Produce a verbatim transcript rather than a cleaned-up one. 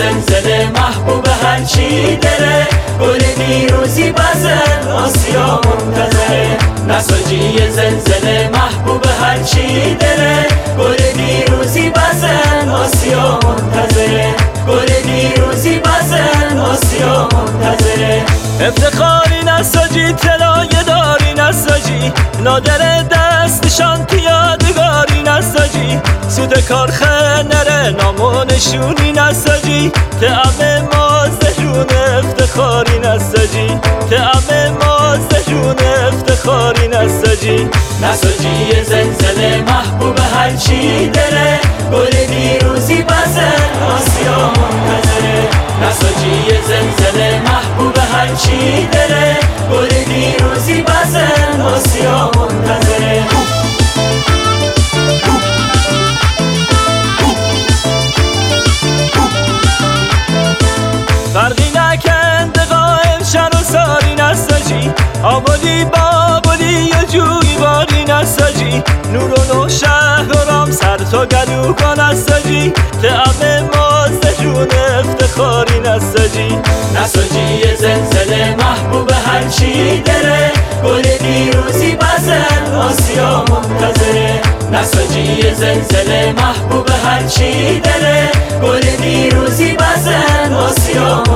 زلزله محبوب هرچی داره، گل دیروزی بزن آسیا منتظره. نساجی زلزله محبوب هرچی داره، گل دیروزی بزن آسیا منتظره. گل دیروزی بزن آسیا منتظره. افتخاری نساجی طلایه داری نساجی، نادر دستشان یادگاری نساجی. سود کارخه نره نام و نشونی نساجی، تعم ما زهرون افتخاری نساجی. تعم ما زهرون افتخاری نساجی. نساجی زلزله محبوب هرچی داره، گل دیروزی بزن آسیا منتظره. نساجی زلزله محبوب هرچی داره، گل دیروزی بزن آسیا منتظره. فرقی نکند قائم شن و ساری نساجی، آبادی بابادی و جوی باری نساجی. نور و نو شهر و رام سر تا گلو کن نساجی، تعم ما زهرون افتخاری نساجی. نساجی زلزله محبوب هرچی داره، گل دیروزی بزن آسیا منتظره. نساجی زلزله محبوب هرچی داره، گل دیروزی بزن آسیا